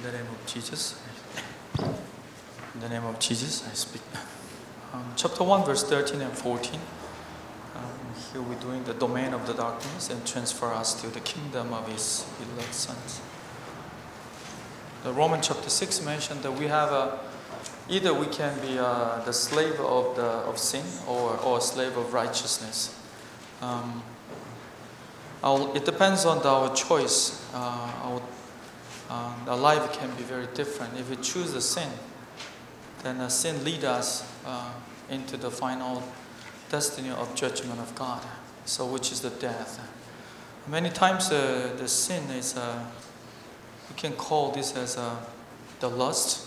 the name of Jesus. In the name of Jesus, I speak. Chapter 1, verse 13 and 14. Here we're doing the domain of the darkness and transfer us to the kingdom of His beloved sons. The Romans chapter 6 mentioned that we have either we can be the slave of sin or a slave of righteousness. It depends on our choice. Our life can be very different. If we choose the sin, then sin leads us into the final destiny of judgment of God, so which is the death. Many times the sin is, we can call this as the lust.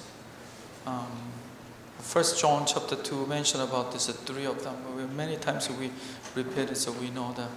1 John chapter 2 mentioned about this, 3 of them. Many times we repeat it so we know that.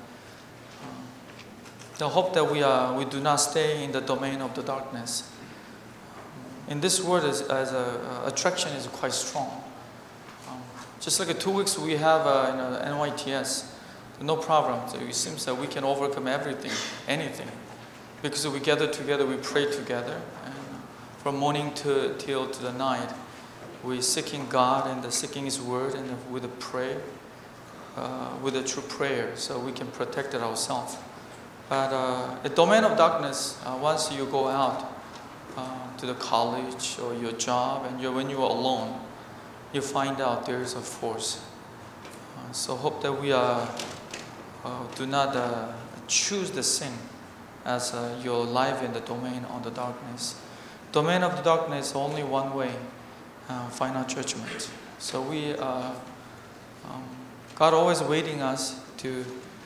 The hope that we do not stay in the domain of the darkness. In this world, attraction is quite strong. Just like 2 weeks we have NYTS, no problem. So it seems that we can overcome everything, anything. Because we gather together, we pray together. And from morning till the night, we're seeking God and seeking His Word and with a prayer, with a true prayer, so we can protect it ourselves. But the domain of darkness, once you go out to the college or your job, and when you are alone, you find out there is a force. So hope that we do not choose the sin as your life in the domain of the darkness. Domain of the darkness, only one way, final judgment. So God always waiting us to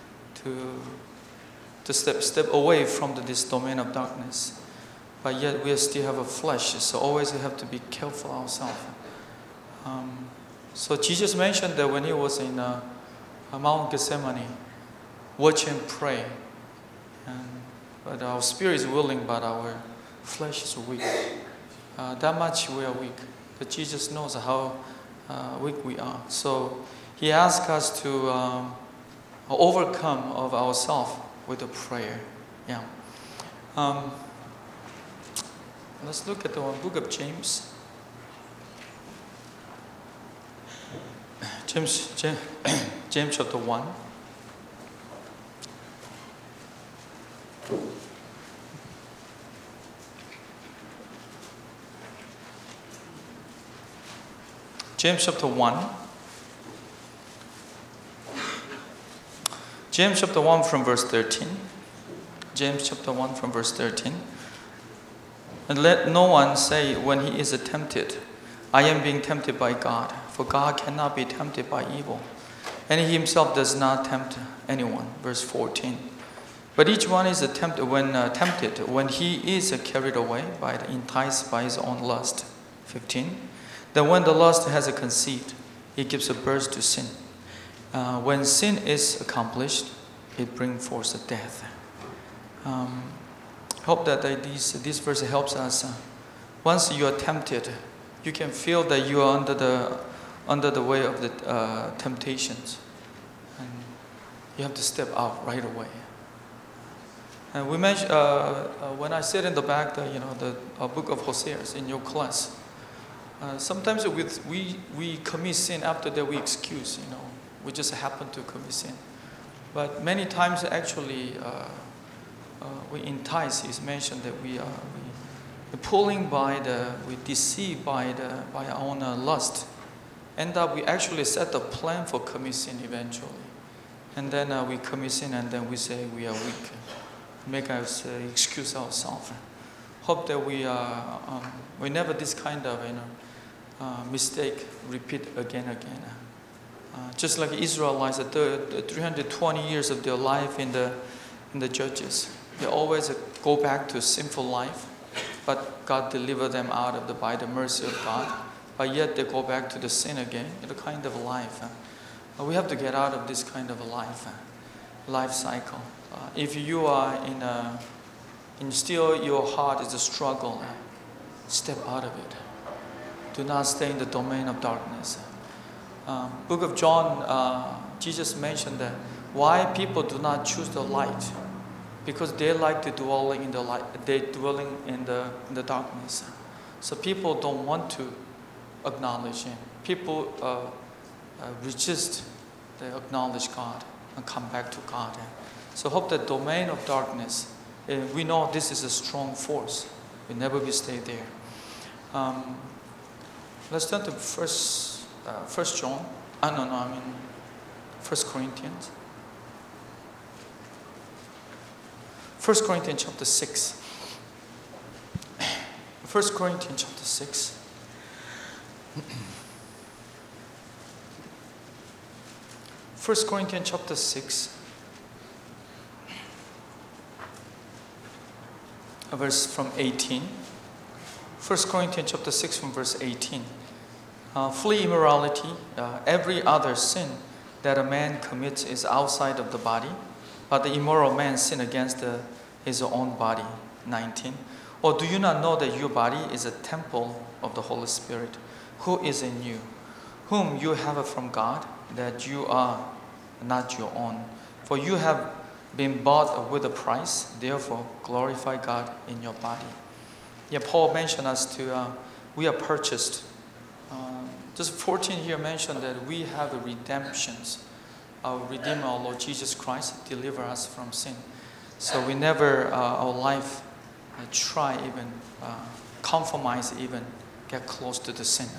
step away from this domain of darkness. But yet we still have a flesh, so always we have to be careful ourselves. So Jesus mentioned that when He was in Mount Gethsemane, watch and pray. But our spirit is willing, but our flesh is weak. That much we are weak. But Jesus knows how weak we are. So He asks us to overcome of ourselves with a prayer. Yeah. Let's look at the book of James. James chapter 1. James chapter 1. James chapter 1 from verse 13. James chapter 1 from verse 13. And let no one say when he is tempted, I am being tempted by God. For God cannot be tempted by evil, and He Himself does not tempt anyone. Verse 14. But each one is tempted when he is carried away enticed by his own lust. 15. Then when the lust has conceived, it gives birth to sin. When sin is accomplished, it brings forth death. Hope that this verse helps us. Once you are tempted, you can feel that you are under the way of the temptations, and you have to step out right away. And we mentioned when I said in the back, the book of Hosea in your class. Sometimes we commit sin after that we excuse. We just happen to commit sin, but many times actually we entice. It's mentioned that we pulling we deceived by our own lust. End up we actually set the plan for commit sin eventually, and then we commit sin, and then we say we are weak, make us excuse ourselves. Hope that we never this kind of mistake repeat again. Just like Israelites, the 320 years of their life in the Judges, they always go back to sinful life, but God delivered them out by the mercy of God. But yet they go back to the sin again, the kind of life. We have to get out of this kind of life cycle. If you are in still your heart is a struggle, step out of it. Do not stay in the domain of darkness. Book of John, Jesus mentioned that why people do not choose the light. because they like to dwelling in the light. They dwelling in the darkness. So people don't want to acknowledge Him. People resist. They acknowledge God and come back to God. So hope the domain of darkness. We know this is a strong force. We never be stay there. Let's turn to First John. I mean 1 Corinthians. 1 Corinthians chapter 6. 1 Corinthians chapter 6. First Corinthians chapter 6, verse from 18. 1 Corinthians chapter 6 from verse 18. Flee immorality. Every other sin that a man commits is outside of the body, but the immoral man sin against his own body. 19. Or do you not know that your body is a temple of the Holy Spirit, who is in you, whom you have from God, that you are not your own? For you have been bought with a price. Therefore, glorify God in your body. Yeah, Paul mentioned us we are purchased. Just 14 here mentioned that we have a redemptions. Our Redeemer, our Lord Jesus Christ, deliver us from sin. So we never, our life, try even, compromise even, get close to the sin.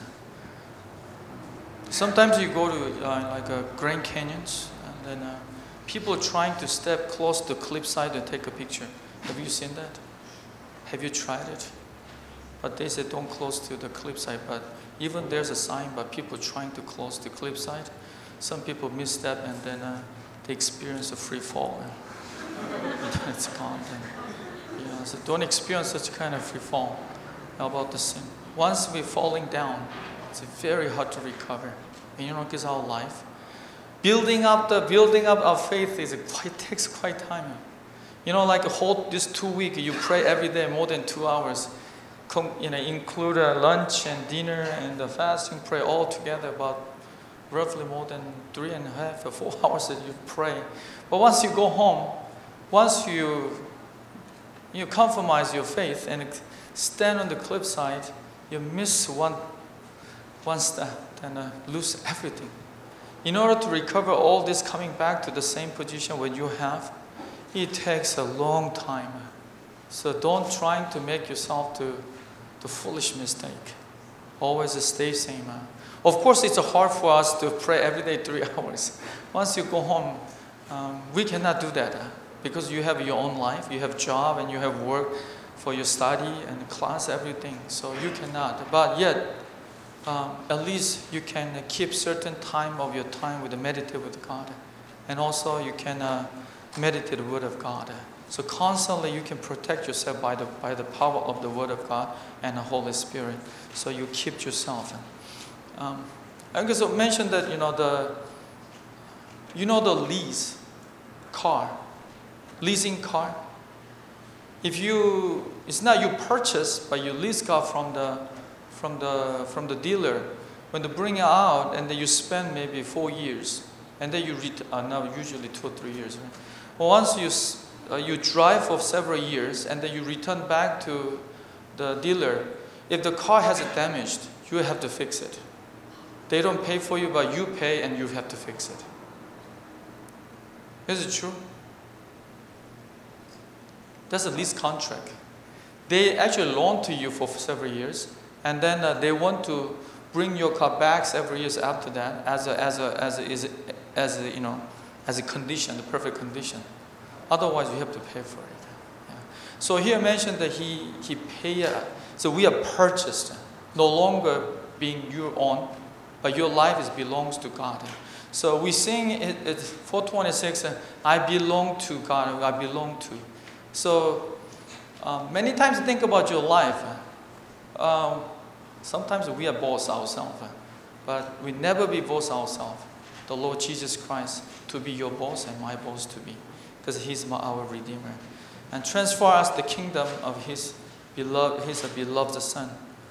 Sometimes you go to like Grand Canyons, and then people trying to step close to the cliffside and take a picture. Have you seen that? Have you tried it? But they say don't close to the cliffside. But even there's a sign, but people trying to close the cliffside. Some people misstep and then they experience a free fall. And it's gone. And, so don't experience such kind of free fall about the sin. Once we're falling down, it's very hard to recover. And because our life, building up our faith takes quite time. Like this 2 weeks, you pray every day more than 2 hours. Include lunch and dinner and the fasting, pray all together about roughly more than 3.5 or 4 hours that you pray. But once you go home, once you compromise your faith and stand on the cliffside, you miss one step and lose everything. In order to recover all this, coming back to the same position where you have, it takes a long time. So don't try to make yourself to the foolish mistake. Always stay same. Of course, it's hard for us to pray every day 3 hours. Once you go home, we cannot do that because you have your own life, you have job, and you have work for your study and class, everything. So you cannot. But yet, at least you can keep certain time of your time with the meditate with God, and also you can meditate the Word of God. So constantly you can protect yourself by the power of the Word of God and the Holy Spirit. So you keep yourself. I also mentioned that the leasing car. It's not you purchase, but you lease car from the dealer. When they bring it out, and then you spend maybe 4 years, and then you now usually 2 or 3 years. Right? Well, once you drive for several years, and then you return back to the dealer. If the car has damaged, you have to fix it. They don't pay for you, but you pay and you have to fix it. Is it true? That's a lease contract. They actually loan to you for several years, and then they want to bring your car back several years after that as a condition, the perfect condition. Otherwise, you have to pay for it. Yeah. So here mentioned that he paid. So we are purchased, no longer being your own, but your life belongs to God. So we sing it 426. I belong to God. I belong to. So many times think about your life. Sometimes we are boss ourselves, but we never be boss ourselves. The Lord Jesus Christ to be your boss and my boss to be. Because He's our Redeemer, and transfer us the kingdom of His beloved Son.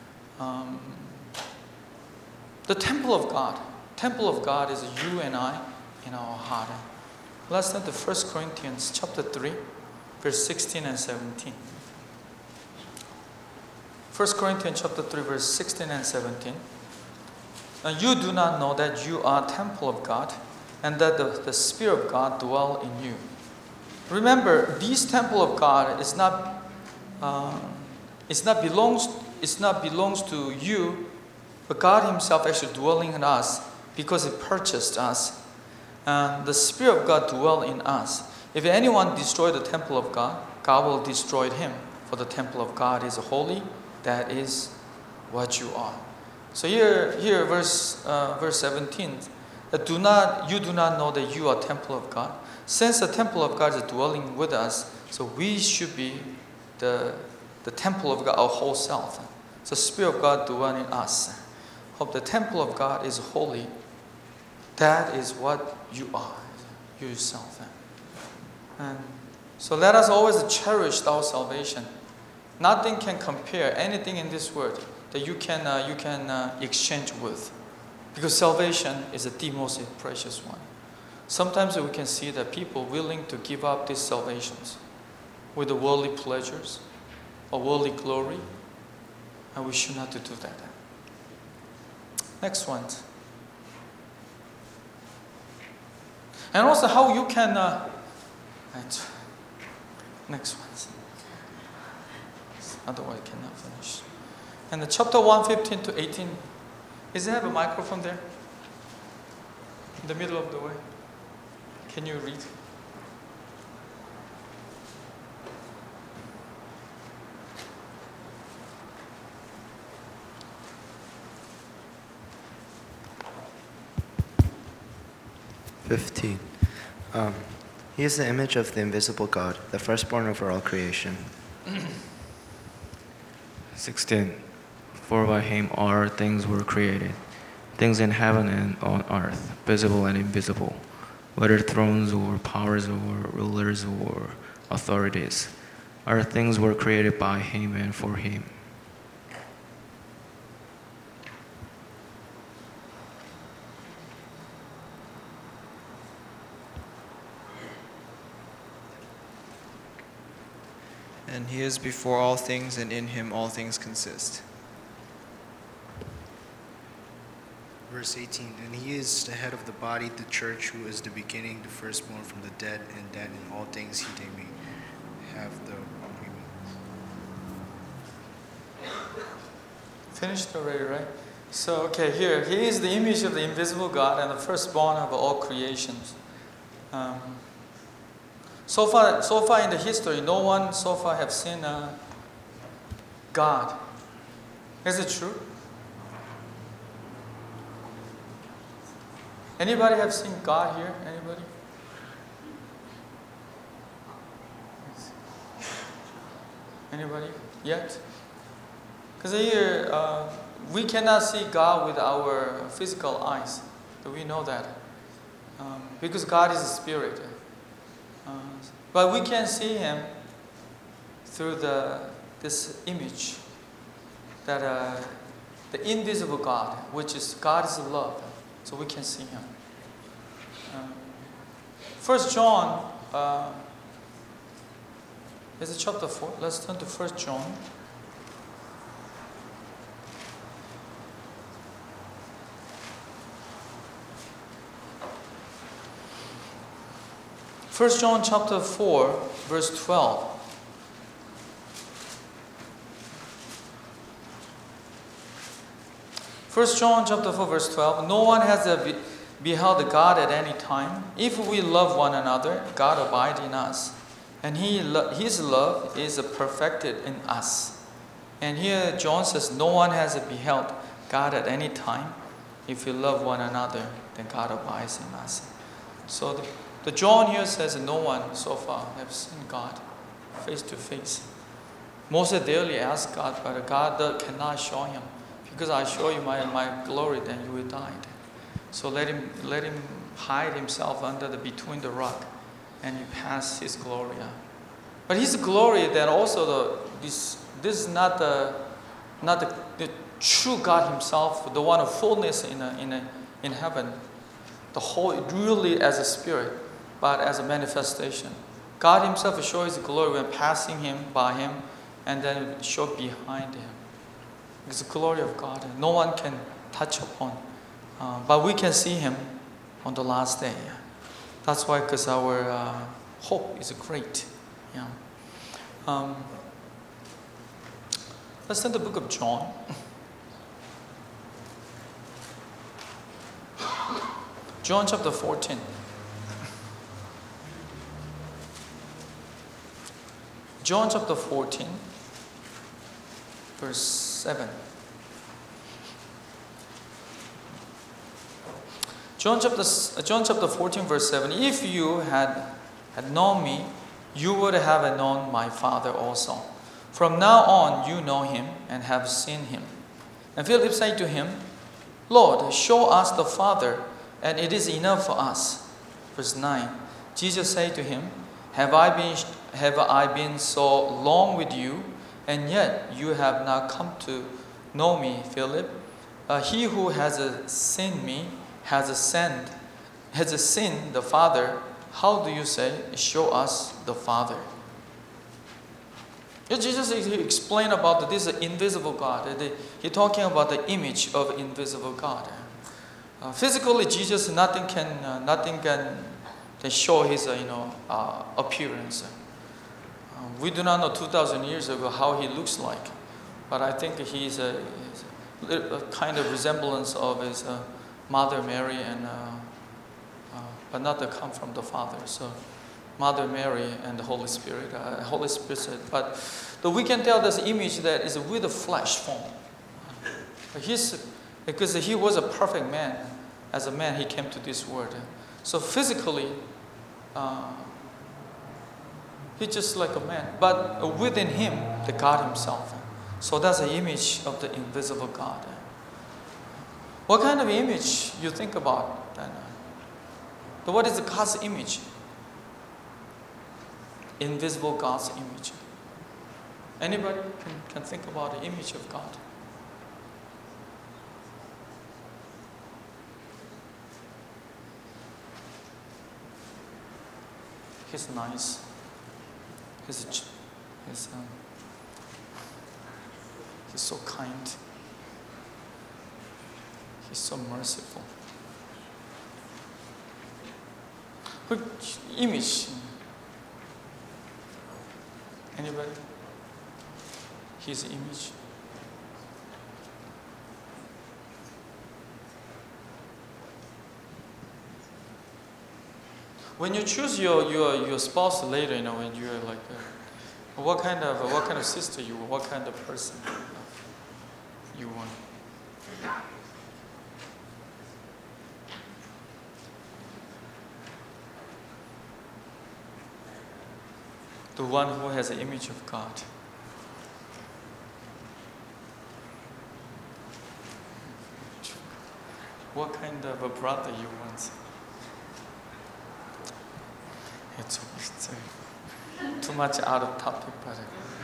The temple of God is you and I in our heart. Let's turn to 1 Corinthians chapter 3. verse 16 and 17. 1 Corinthians chapter 3, verse 16 and 17. And you do not know that you are a temple of God, and that the Spirit of God dwells in you. Remember, this temple of God is not belongs to you, but God Himself actually dwelling in us because He purchased us. And the Spirit of God dwells in us. If anyone destroy the temple of God, God will destroy him. For the temple of God is holy. That is what you are. So here, verse 17. You do not know that you are temple of God. Since the temple of God is dwelling with us, so we should be the temple of God, our whole self. So Spirit of God dwelling in us. Hope the temple of God is holy. That is what you are, you yourself. And so let us always cherish our salvation. Nothing can compare anything in this world that you can exchange with, because salvation is the most precious one. Sometimes we can see that people willing to give up these salvations with the worldly pleasures or worldly glory, and we should not do that. Next one. And also how you can next one. Otherwise I cannot finish. And the chapter 1:15 to 18. Does it have a microphone there? In the middle of the way. Can you read? He is the image of the invisible God, the firstborn over all creation. 16. For by Him all things were created, things in heaven and on earth, visible and invisible, whether thrones or powers or rulers or authorities. All things were created by Him and for Him. And He is before all things, and in Him all things consist. Verse 18, and He is the head of the body, the church, who is the beginning, the firstborn from the dead, and that in all things He may have the preeminence. Finished already, right? So, okay, here. He is the image of the invisible God and the firstborn of all creations. So far in the history, no one so far have seen God. Is it true? Anybody have seen God here? Anybody? Anybody yet? Because here we cannot see God with our physical eyes. Do we know that? Because God is a spirit. But we can see Him through this image, that the invisible God, which is God is love, so we can see Him. 1 John is it chapter 4? Let's turn to 1 John. First John chapter 4, verse 12. 1 John chapter 4, verse 12. No one has beheld God at any time. If we love one another, God abides in us, and His love is perfected in us. And here John says, no one has beheld God at any time. If we love one another, then God abides in us. So the John here says no one so far have seen God face to face. Moses daily asked God, but God cannot show him, because I show you my glory, then you will die. So let him hide himself between the rock, and he pass his glory on. But his glory, then also this is not the true God Himself, the one of fullness in heaven, the whole really as a spirit, but as a manifestation. God Himself show His glory when passing by Him, and then show behind Him. It's the glory of God. No one can touch upon. But we can see Him on the last day. That's why, because our hope is great. Yeah. Let's turn to the book of John. John chapter 14. John chapter 14, verse 7. John chapter 14, verse 7. If you had known me, you would have known my Father also. From now on you know him and have seen him. And Philip said to him, Lord, show us the Father, and it is enough for us. Verse 9. Jesus said to him, Have I been so long with you, and yet you have not come to know me, Philip? He who has seen me has seen the Father. How do you say, show us the Father? Jesus explained about this invisible God. He's talking about the image of invisible God. Physically, Jesus, nothing can show his appearance. We do not know 2,000 years ago how he looks like, but I think he's a kind of resemblance of his Mother Mary, but not to come from the Father. So, Mother Mary and the Holy Spirit. Holy Spirit said, but we can tell this image that is with a flesh form. Because he was a perfect man. As a man, he came to this world. So physically, he's just like a man, but within him, the God Himself. So that's the image of the invisible God. What kind of image you think about then? What is the God's image? Invisible God's image. Anybody can think about the image of God? He's nice. He's so kind. He's so merciful. Which image? Anybody? His image. When you choose your spouse later, when you're like, what kind of sister you want, what kind of person you want. The one who has the image of God. What kind of a brother you want? It's too much out of topic, but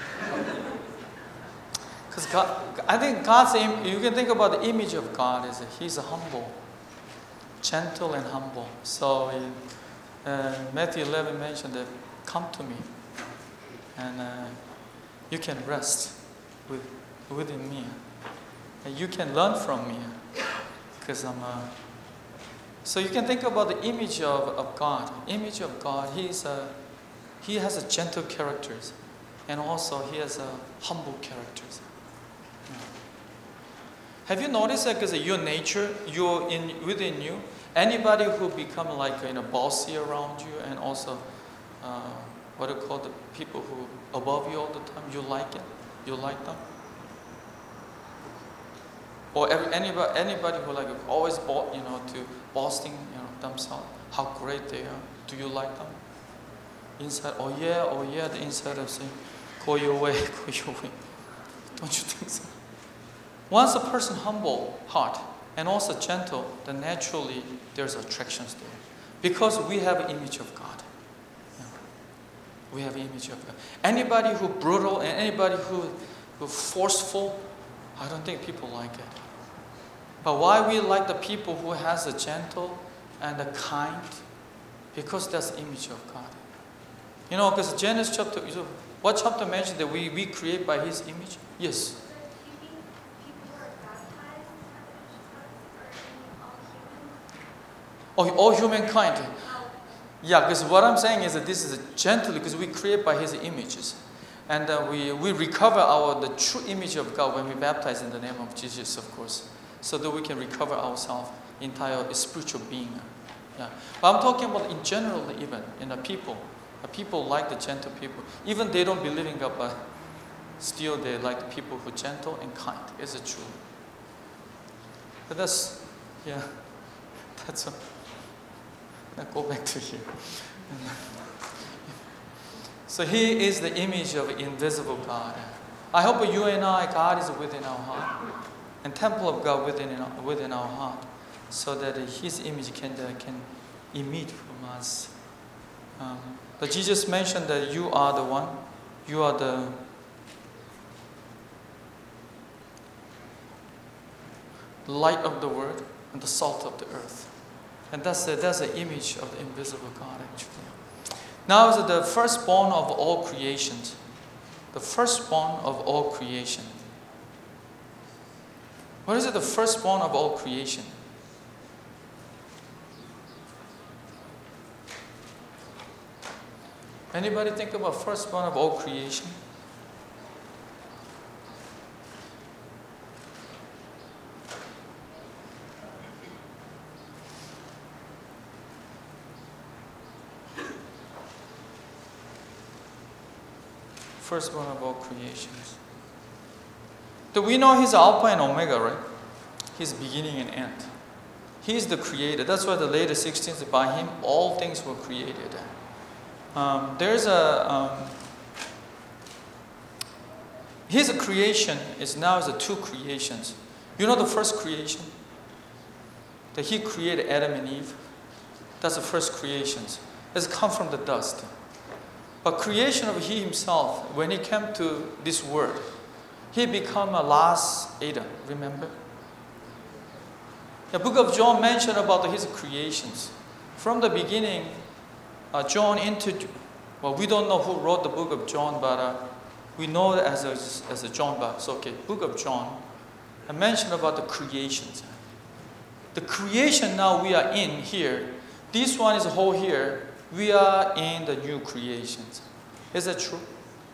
because God, I think God's you can think about the image of God is He's humble, gentle and humble. So Matthew 11 mentioned that, come to me, and you can rest within me, and you can learn from me, because I'm So you can think about the image of God. Image of God, He has a gentle characters, and also He has a humble characters. Have you noticed that because your nature, within you, anybody who become like bossy around you, and also what do you call the people who above you all the time, you like it? You like them? Or anybody who like always to boasting themselves, how great they are. Do you like them? Inside, oh yeah, the inside of saying, go your way, go your way. Don't you think so? Once a person humble heart and also gentle, then naturally there's attractions there. Because we have an image of God. We have an image of God. Anybody who brutal and anybody who forceful, I don't think people like it. But why we like the people who has a gentle and a kind? Because that's the image of God. You know, because Genesis chapter, what chapter mentioned that we create by His image? Yes. Oh, all humankind. Yeah, because what I'm saying is that this is gentle because we create by His images. And we recover the true image of God when we baptize in the name of Jesus, of course. So that we can recover ourselves, entire spiritual being. Yeah. But I'm talking about in general even, in the people. People like the gentle people. Even they don't believe in God, but still they like the people who are gentle and kind. Is it true? But that's, yeah, that's a, now go back to here. So He is the image of invisible God. I hope you and I, God is within our heart. And temple of God within our heart. So that His image can emit from us. But Jesus mentioned that you are the one. You are the light of the world and the salt of the earth. And that's the image of the invisible God, actually. Now is the firstborn of all creations. The firstborn of all creation. What is it, the firstborn of all creation? Anybody think about firstborn of all creation? Firstborn of all creations. Do we know He's Alpha and Omega, right? He's beginning and end. He's the creator. That's why the later 16th, by Him all things were created. His creation is now the two creations. You know the first creation? That He created Adam and Eve. That's the first creations. It's come from the dust. But creation of He Himself, when He came to this world, He became a last Adam, remember? The book of John mentioned about His creations. From the beginning, John we don't know who wrote the book of John, but we know it as a John, but it's okay. Book of John, I mentioned about the creations. The creation now we are in here, this one is whole here, we are in the new creations. Is that true?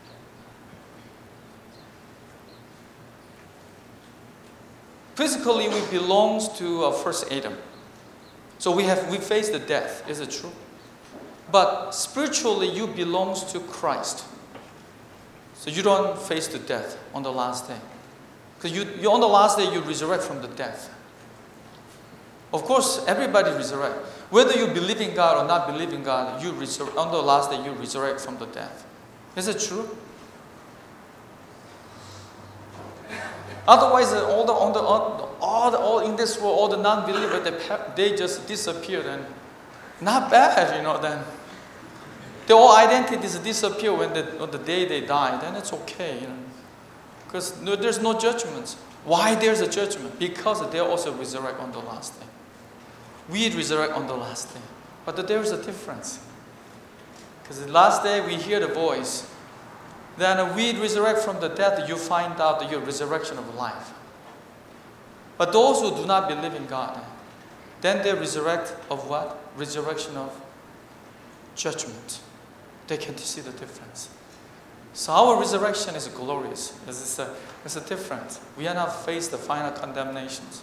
Physically, we belong to first Adam. So we face the death. Is it true? But spiritually, you belong to Christ. So you don't face the death on the last day. Because you on the last day, you resurrect from the death. Of course, everybody resurrect. Whether you believe in God or not believe in God, on the last day, you resurrect from the death. Is it true? Otherwise, all in this world, all the non-believers, they just disappeared, and not bad, then their all identities disappear on the day they die. Then it's okay, because there's no judgments. Why there's a judgment? Because they also resurrect on the last day. We resurrect on the last day, but there is a difference. Because the last day we hear the voice. Then we resurrect from the death, you find out your resurrection of life. But those who do not believe in God, then they resurrect of what? Resurrection of judgment. They can see the difference. So our resurrection is glorious. It's a difference. We are not faced the final condemnations.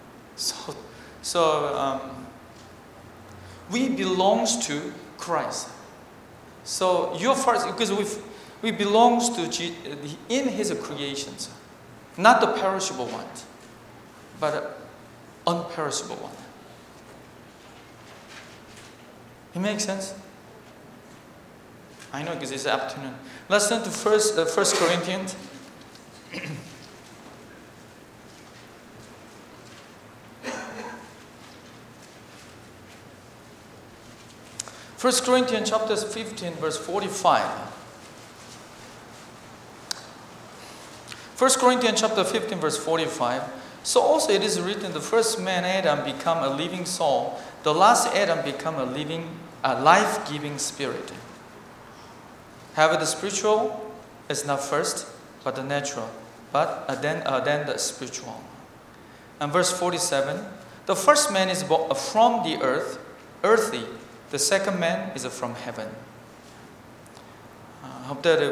So we belong to Christ. So you're first, because we belong to in His creations, not the perishable ones, but unperishable one. It makes sense? I know because it's afternoon. Let's turn to First Corinthians. 1 Corinthians chapter 15, verse 45. 1 Corinthians chapter 15, verse 45. So also it is written, the first man Adam become a living soul, the last Adam become a life-giving spirit. Have the spiritual is not first, but the natural, but then the spiritual. And verse 47, the first man is born from the earth, earthy. The second man is from heaven. I hope that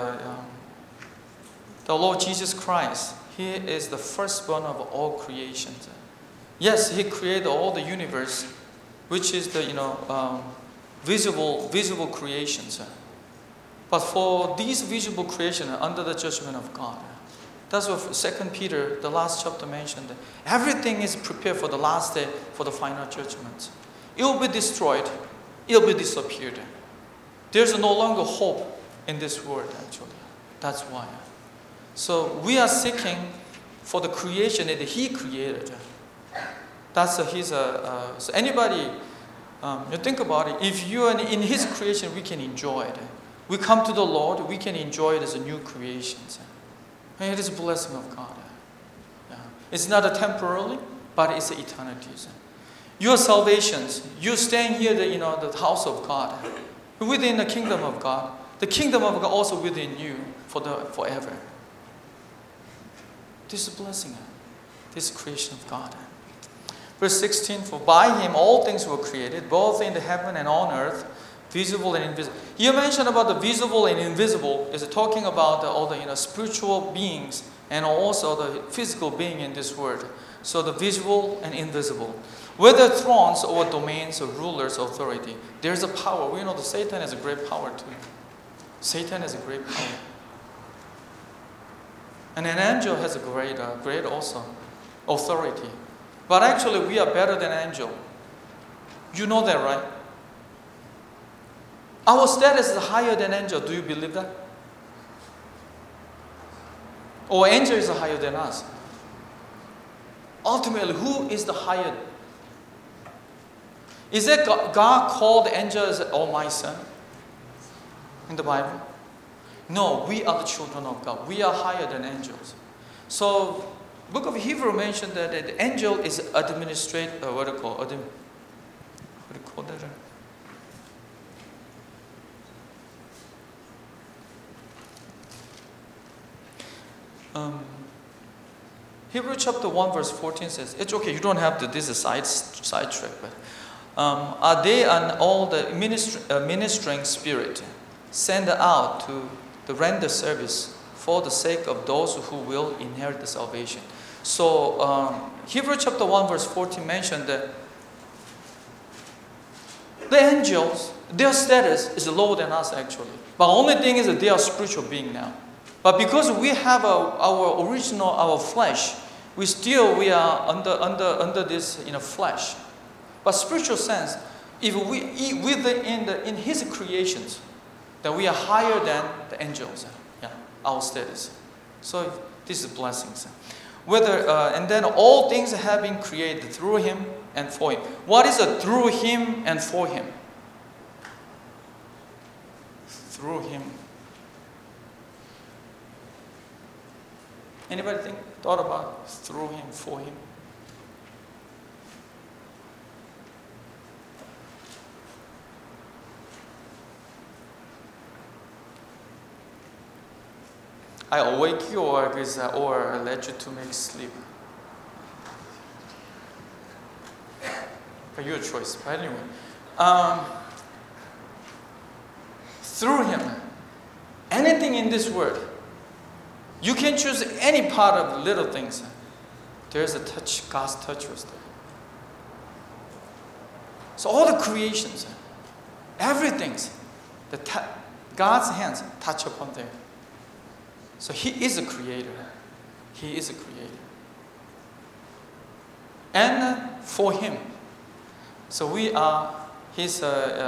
the Lord Jesus Christ, He is the firstborn of all creations. Yes, He created all the universe, which is the visible creations. But for these visible creations under the judgment of God, that's what 2 Peter, the last chapter, mentioned. Everything is prepared for the last day, for the final judgment. It will be destroyed. It will be disappeared. There's no longer hope in this world, actually. That's why. So we are seeking for the creation that He created. That's His. So anybody, you think about it. If you are in His creation, we can enjoy it. We come to the Lord, we can enjoy it as a new creation. And it is a blessing of God. Yeah. It's not a temporarily, but it's an eternity. Your salvations, you staying here, the house of God, within the kingdom of God. The kingdom of God also within you forever. This is a blessing. This is creation of God. Verse 16, for by Him all things were created, both in the heaven and on earth, visible and invisible. You mentioned about the visible and invisible is talking about all the spiritual beings and also the physical being in this world. So the visible and invisible. Whether thrones or domains or rulers, authority, there's a power. We know that Satan has a great power too. Satan has a great power. And an angel has a great also authority. But actually we are better than angel. You know that, right? Our status is higher than angel. Do you believe that? Or angel is higher than us? Ultimately, who is the higher? Is it God called angel as Almighty Son in the Bible? No, we are the children of God. We are higher than angels. So, Book of Hebrew mentioned that the angel is administrate. What do you call that? Hebrew chapter 1 verse 14 says, it's okay, you don't have to, this is a side track, but are they and all the ministering spirit sent out to render service for the sake of those who will inherit the salvation. So Hebrew chapter 1 verse 14 mentioned that the angels, their status is lower than us actually. But only thing is that they are spiritual being now. But because we have our original, our flesh, we are under this flesh. But spiritual sense, if we eat in His creations, then we are higher than the angels. Yeah, our status. So this is blessings. And then all things have been created through Him and for Him. What is it through Him and for Him? Through Him. Anybody thought about through Him, for Him? I awake you or let you to make sleep. But your choice. But anyway, through Him, anything in this world, you can choose any part of the little things. There's a touch, God's touch was there. So all the creations, everything, God's hands touch upon there. So He is a creator. He is a creator. And for Him. So we are His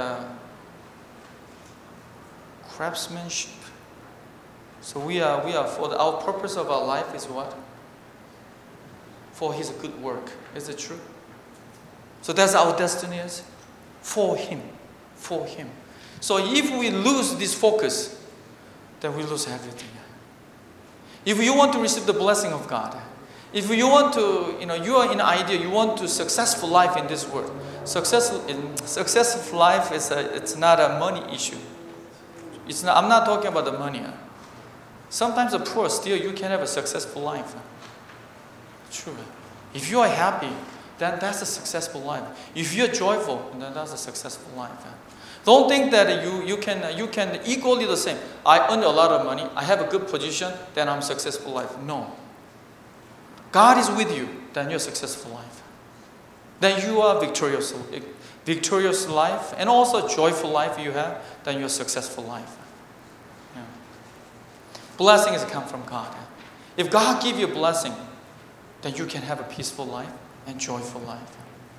craftsmanship. So we are for our purpose of our life is what? For His good work. Is it true? So that's our destiny is for Him. For Him. So if we lose this focus, then we lose everything. If you want to receive the blessing of God, if you want to, you are in idea, you want to successful life in this world. Successful life it's not a money issue. I'm not talking about the money. Sometimes the poor still you can have a successful life. True. If you are happy, then that's a successful life. If you're joyful, then that's a successful life. Don't think that you can equally the same. I earn a lot of money, I have a good position, then I'm successful life. No. God is with you, then you're successful life. Then you are victorious life, and also joyful life you have, then you're successful life. Yeah. Blessings come from God. If God give you a blessing, then you can have a peaceful life and joyful life.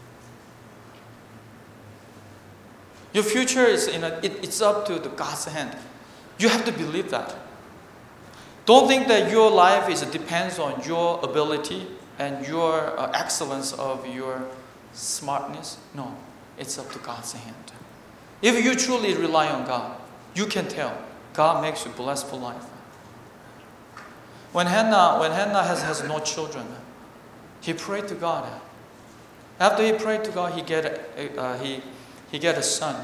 Your future is it's up to God's hand. You have to believe that. Don't think that your life depends on your ability and your excellence of your smartness. No, it's up to God's hand. If you truly rely on God, you can tell God makes you blessed for life. When Hannah has no children, he prayed to God. After he prayed to God, he get a son,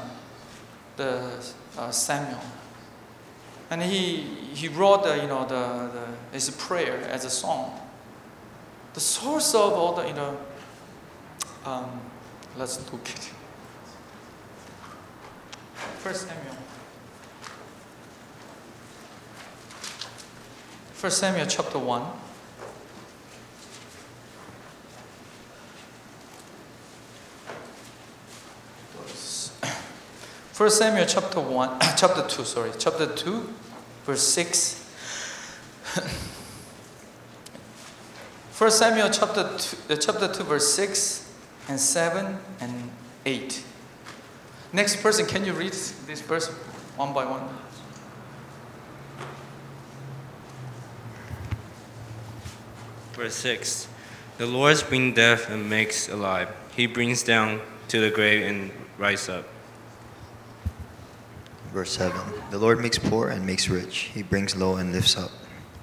Samuel, and he wrote his prayer as a song. The source of all the let's look at it. 1 Samuel. 1 Samuel chapter 1. First Samuel chapter 2, verse 6. 1 Samuel chapter 2, verse 6 and 7 and 8. Next person, can you read this verse one by one? Verse 6. The Lord brings death and makes alive. He brings down to the grave and rise up. Verse 7. The Lord makes poor and makes rich. He brings low and lifts up.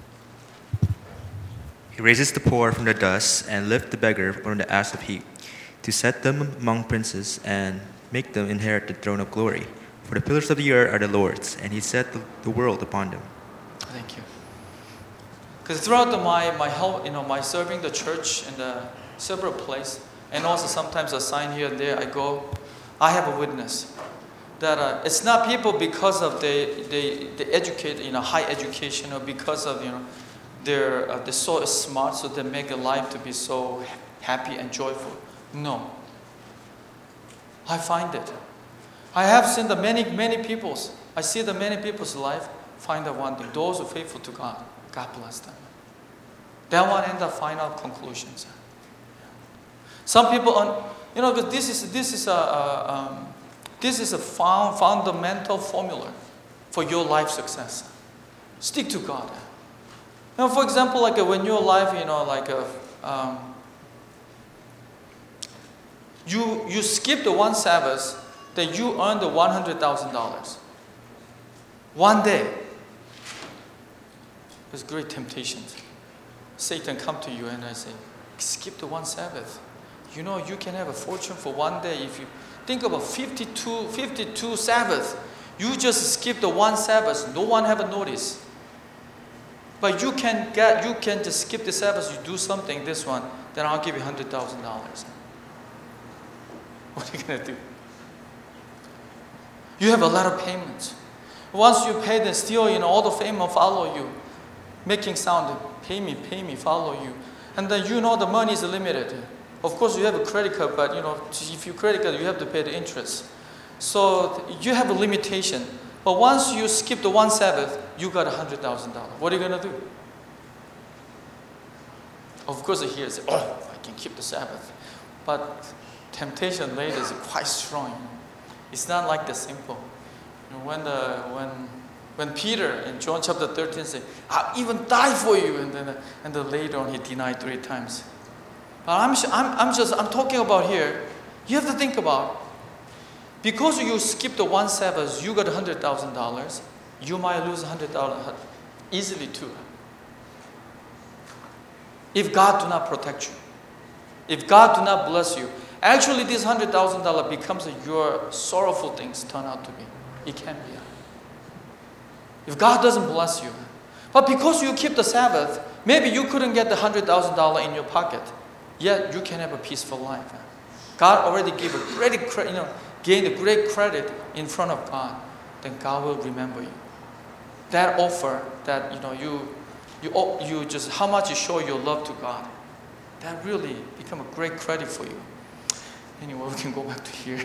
He raises the poor from the dust and lifts the beggar from the ash of heap, to set them among princes and make them inherit the throne of glory. For the pillars of the earth are the Lord's, and he set the world upon them. Thank you. Because throughout my serving the church in the several places, and also sometimes a sign here and there, I have a witness that it's not people because of they educate high education, or because of they're so smart, so they make their life to be so happy and joyful. No. I find it. I have seen the many people's. I see the many people's life find out one thing. Those who are faithful to God, God bless them. That one end up find out conclusions. Some people, because this is a fundamental formula for your life success. Stick to God. For example, like when your life, you skip the one Sabbath, then you earn the $100,000. One day. There's great temptations. Satan come to you and I say, skip the one Sabbath. You can have a fortune for one day. If you think about 52 Sabbaths, you just skip the one Sabbath. No one have a notice. But you can just skip the Sabbath. You do something, this one, then I'll give you $100,000. What are you gonna do? You have a lot of payments. Once you pay, then still, all the fame will follow you, making sound, pay me, follow you, and then the money is limited. Of course, you have a credit card, but if you credit card, you have to pay the interest. So you have a limitation. But once you skip the one Sabbath, you got $100,000. What are you gonna do? Of course, here is I can keep the Sabbath, but temptation later is quite strong. It's not like the simple. When Peter in John chapter 13 said, "I'll even die for you," and then later on he denied 3 times. But I'm talking about here. You have to think about, because you skip the one Sabbath, you got $100,000. You might lose $100,000 easily too. If God do not protect you, if God do not bless you, actually this $100,000 becomes your sorrowful things turn out to be. It can be. If God doesn't bless you, but because you keep the Sabbath, maybe you couldn't get the $100,000 in your pocket, yet you can have a peaceful life. God already gave a great credit, gained a great credit in front of God. Then God will remember you. That offer that you just how much you show your love to God, that really become a great credit for you. Anyway, we can go back to here.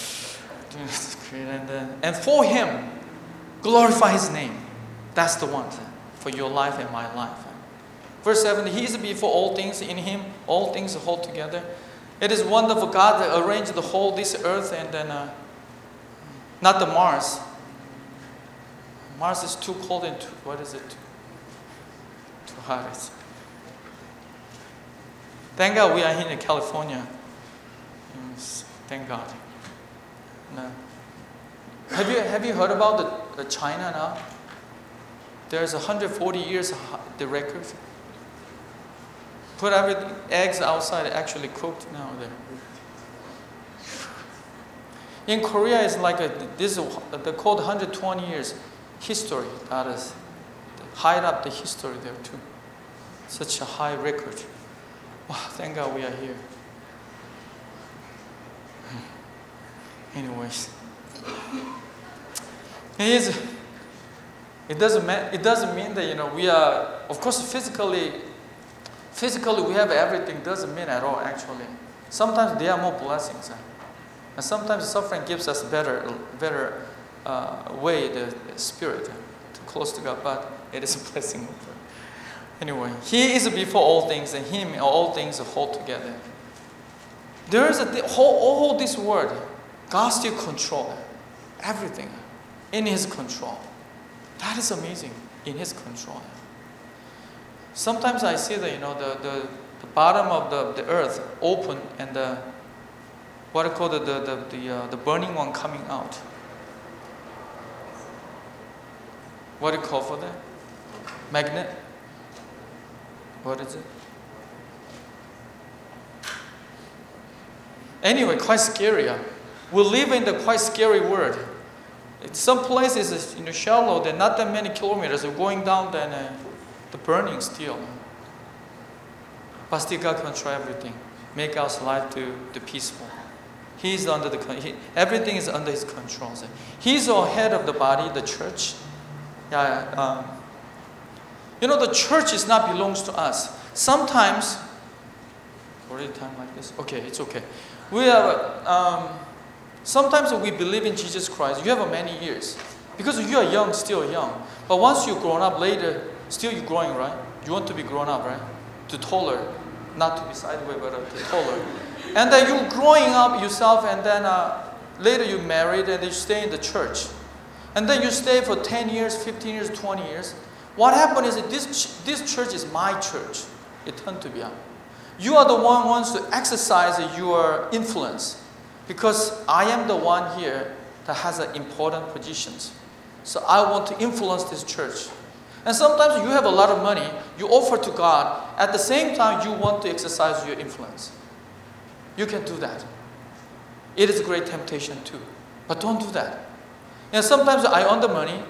And for Him, glorify His name. That's the one for your life and my life. Verse 7, He is before all things. In Him, all things hold together. It is wonderful. God arranged the whole this earth and then not the Mars. Mars is too cold and what is it? Too hot. Thank God we are here in California. Yes, thank God. No. Have you heard about the China now? There's 140 years the record. Put everything, eggs outside, actually cooked now there. In Korea, it's like they called 120 years history. That is, hide up the history there too. Such a high record. Wow, thank God we are here. Anyways, it doesn't mean that we are. Of course, physically we have everything. Doesn't mean at all. Actually, sometimes there are more blessings, and sometimes suffering gives us better way the spirit to close to God. But it is a blessing. Anyway, He is before all things, and Him all things hold together. There is all this word. God still controls everything in His control. That is amazing, in His control. Sometimes I see that the bottom of the earth open and what I call the burning one coming out. What do you call for that? Magnet? What is it? Anyway, quite scary. We live in the quite scary world. Some places is shallow. They're not that many kilometers. They're going down. Then the burning still. But still, God control everything. Make our life to peaceful. He's under everything is under His control. He's the head of the body, the church. The church is not belongs to us. Sometimes. Already time like this. Okay, it's okay. We have. Sometimes we believe in Jesus Christ. You have many years. Because you are young, still young. But once you've grown up later, still you're growing, right? You want to be grown up, right? To taller. Not to be sideways, but to taller. And then you're growing up yourself, and then later you married, and you stay in the church. And then you stay for 10 years, 15 years, 20 years. What happened is that this church is my church. It turned to be. You are the one who wants to exercise your influence. Because I am the one here that has important positions. So I want to influence this church. And sometimes you have a lot of money, you offer to God. At the same time, you want to exercise your influence. You can do that. It is a great temptation too. But don't do that. Sometimes I earn the money.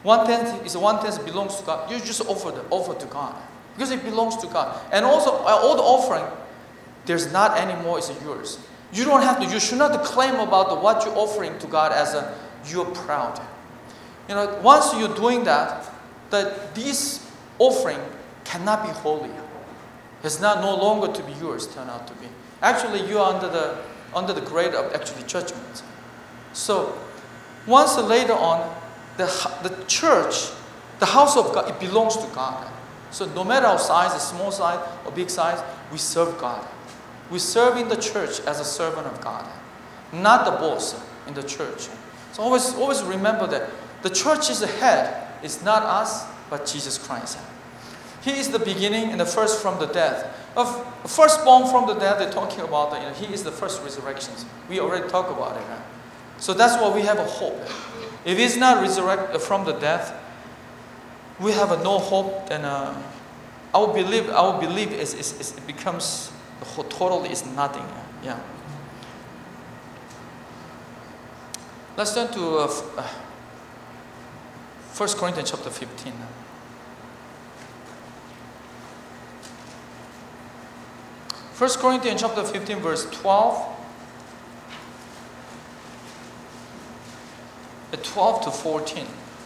1/10 belongs to God. You just offer to God. Because it belongs to God. And also, all the offering, there's not anymore, it's yours. You don't have to, you should not claim about what you're offering to God as you're proud. Once you're doing that this offering cannot be holy. It's no longer to be yours, turn out to be. Actually, you are under the grade of actually judgment. So, once later on, the church, the house of God, it belongs to God. So no matter our size, a small size or big size, we serve God. We serve in the church as a servant of God, not the boss in the church. So always remember that the church is the head. It's not us, but Jesus Christ. He is the beginning and the first from the dead. Firstborn from the dead, they're talking about that. He is the first resurrection. We already talked about it. Right? So that's why we have a hope. If He's not resurrected from the death, we have no hope. Then our belief it becomes totally is nothing. Yeah. Let's turn to 1 1 Corinthians chapter 15. 1 Corinthians chapter 15 verse 12. 12 to 14.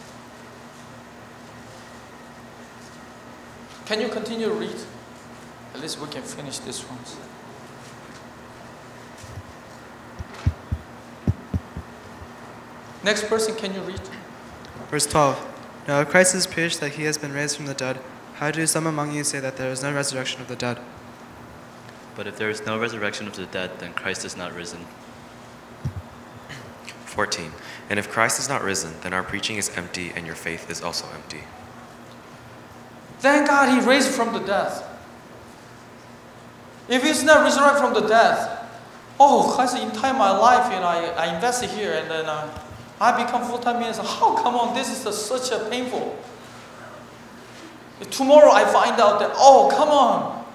Can you continue to read? At least we can finish this one. Next person, can you read? Verse 12. Now if Christ is preached that he has been raised from the dead, how do some among you say that there is no resurrection of the dead? But if there is no resurrection of the dead, then Christ is not risen. 14. And if Christ is not risen, then our preaching is empty and your faith is also empty. Thank God he raised from the death. If he's not resurrected from the death, the entire my life, I invested here and then I become full-time minister. How come on? This is such a painful. Tomorrow I find out that come on,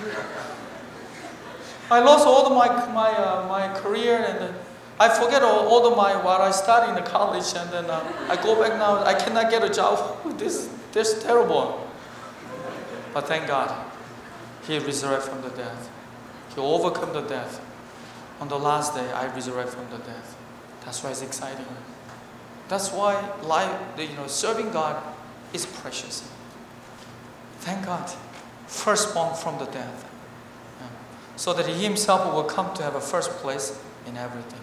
I lost all of my career and I forget all of what I studied in the college and then I go back now. I cannot get a job. This is terrible. But thank God, he resurrected from the death. He overcome the death. On the last day, I resurrect from the death. That's why it's exciting. That's why life, serving God is precious. Thank God, firstborn from the death. Yeah. So that he himself will come to have a first place in everything.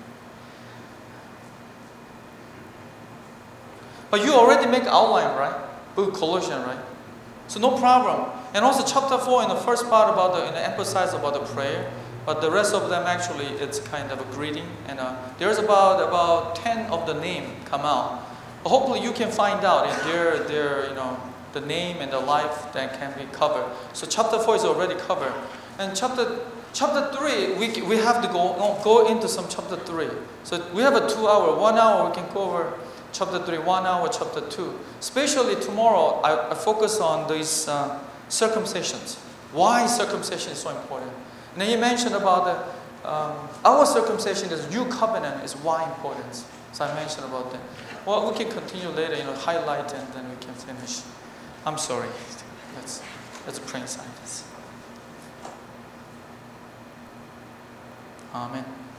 But you already make outline, right? Book Colossians, right? So no problem. And also chapter 4 in the first part about emphasize about the prayer. But the rest of them actually it's kind of a greeting. And there's about 10 of the name come out. But hopefully you can find out in their the name and the life that can be covered. So chapter 4 is already covered. And chapter 3 we have to go into some chapter 3. So we have a 2 hour, 1 hour we can go over chapter 3, 1 hour, chapter 2. Especially tomorrow, I focus on these circumcisions. Why circumcision is so important. And then he mentioned about our circumcision is new covenant is why important. So I mentioned about that. Well, we can continue later, highlight and then we can finish. I'm sorry. Let's pray in silence. Amen.